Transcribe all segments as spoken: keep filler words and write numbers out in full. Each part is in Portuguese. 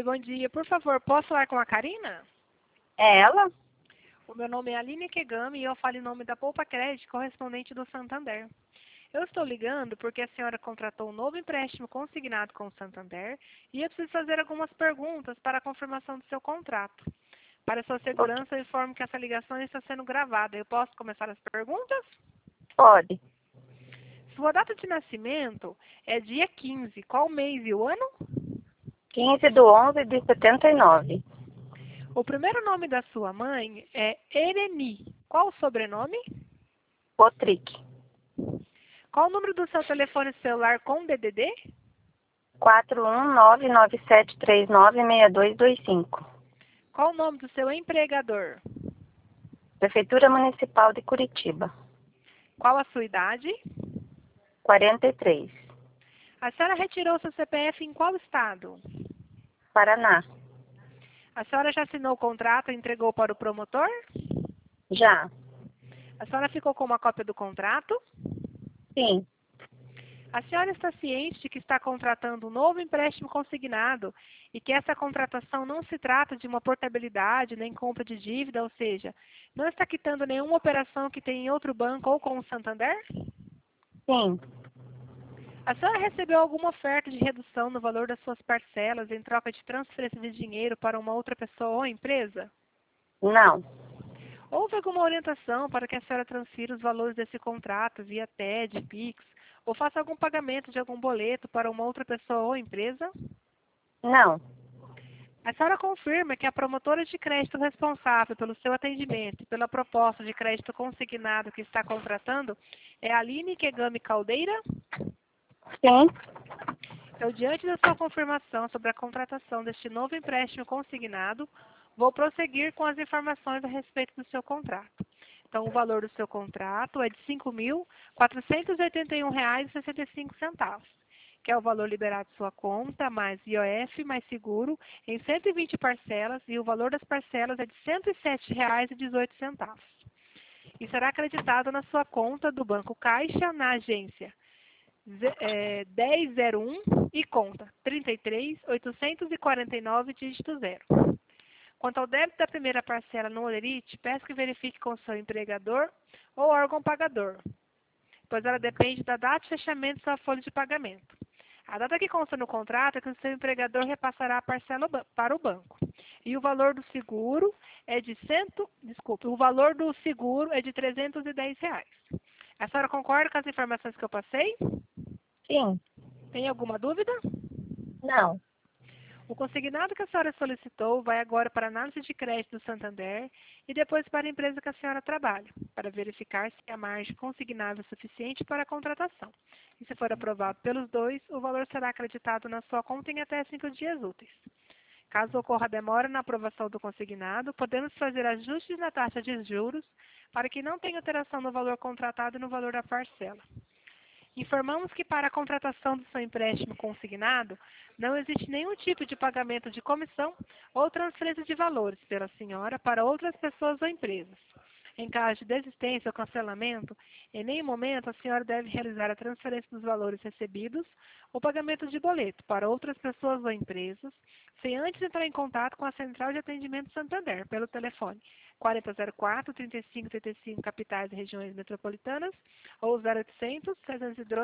Oi, bom dia. Por favor, posso falar com a Karina? É ela? O meu nome é Aline Kegami e eu falo em nome da Poupa Crédito, correspondente do Santander. Eu estou ligando porque a senhora contratou um novo empréstimo consignado com o Santander e eu preciso fazer algumas perguntas para a confirmação do seu contrato. Para sua segurança, eu informo que essa ligação está sendo gravada. Eu posso começar as perguntas? Pode. Sua data de nascimento é dia quinze. Qual mês e o ano? quinze do onze de setenta e nove. O primeiro nome da sua mãe é Ereni. Qual o sobrenome? Potrick. Qual o número do seu telefone celular com D D D? quatro um nove nove sete três nove seis dois dois cinco. Qual o nome do seu empregador? Prefeitura Municipal de Curitiba. Qual a sua idade? quarenta e três. A senhora retirou seu C P F em qual estado? Paraná. A senhora já assinou o contrato e entregou para o promotor? Já. A senhora ficou com uma cópia do contrato? Sim. A senhora está ciente de que está contratando um novo empréstimo consignado e que essa contratação não se trata de uma portabilidade nem compra de dívida, ou seja, não está quitando nenhuma operação que tem em outro banco ou com o Santander? Sim. A senhora recebeu alguma oferta de redução no valor das suas parcelas em troca de transferência de dinheiro para uma outra pessoa ou empresa? Não. Houve alguma orientação para que a senhora transfira os valores desse contrato via T E D, Pix, ou faça algum pagamento de algum boleto para uma outra pessoa ou empresa? Não. A senhora confirma que a promotora de crédito responsável pelo seu atendimento e pela proposta de crédito consignado que está contratando é a Aline Kegami Caldeira? Sim. Então, diante da sua confirmação sobre a contratação deste novo empréstimo consignado, vou prosseguir com as informações a respeito do seu contrato. Então, o valor do seu contrato é de cinco mil quatrocentos e oitenta e um reais e sessenta e cinco centavos, que é o valor liberado de sua conta, mais I O F, mais seguro, em cento e vinte parcelas, e o valor das parcelas é de cento e sete reais e dezoito centavos. E será acreditado na sua conta do Banco Caixa, na agência É, dez zero um e conta trinta e três, oitocentos e quarenta e nove, dígito zero. Quanto ao débito da primeira parcela no Olerite, peço que verifique com o seu empregador ou órgão pagador, pois ela depende da data de fechamento de sua folha de pagamento. A data que consta no contrato é que o seu empregador repassará a parcela para o banco. E o valor do seguro é de cento, desculpe, o valor do seguro é de trezentos e dez reais. A senhora concorda com as informações que eu passei? Sim. Tem alguma dúvida? Não. O consignado que a senhora solicitou vai agora para a análise de crédito do Santander e depois para a empresa que a senhora trabalha, para verificar se a margem consignável é suficiente para a contratação. E se for aprovado pelos dois, o valor será acreditado na sua conta em até cinco dias úteis. Caso ocorra demora na aprovação do consignado, podemos fazer ajustes na taxa de juros para que não tenha alteração no valor contratado e no valor da parcela. Informamos que para a contratação do seu empréstimo consignado, não existe nenhum tipo de pagamento de comissão ou transferência de valores pela senhora para outras pessoas ou empresas. Em caso de desistência ou cancelamento, em nenhum momento a senhora deve realizar a transferência dos valores recebidos ou pagamento de boleto para outras pessoas ou empresas, sem antes entrar em contato com a Central de Atendimento Santander pelo telefone quatro zero zero quatro, trinta e cinco, trinta e cinco capitais e regiões metropolitanas ou zero oitocentos, setecentos e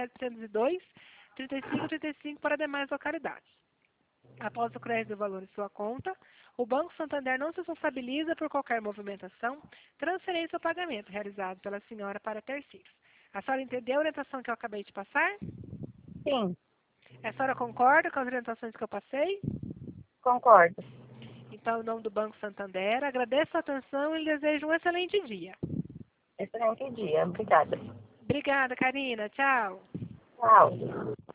dois, trinta e cinco, trinta e cinco para demais localidades. Após o crédito do valor em sua conta, o Banco Santander não se responsabiliza por qualquer movimentação, transferência ou pagamento realizado pela senhora para terceiros. A senhora entendeu a orientação que eu acabei de passar? Sim. A senhora concorda com as orientações que eu passei? Concordo. Então, em nome do Banco Santander, agradeço a atenção e lhe desejo um excelente dia. Excelente dia. Obrigada. Obrigada, Karina. Tchau. Tchau.